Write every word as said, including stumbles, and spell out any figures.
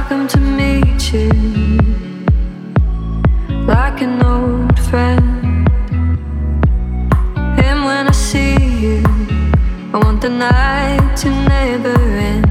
come to meet you like an old friend. And when I see you, I want the night to never end.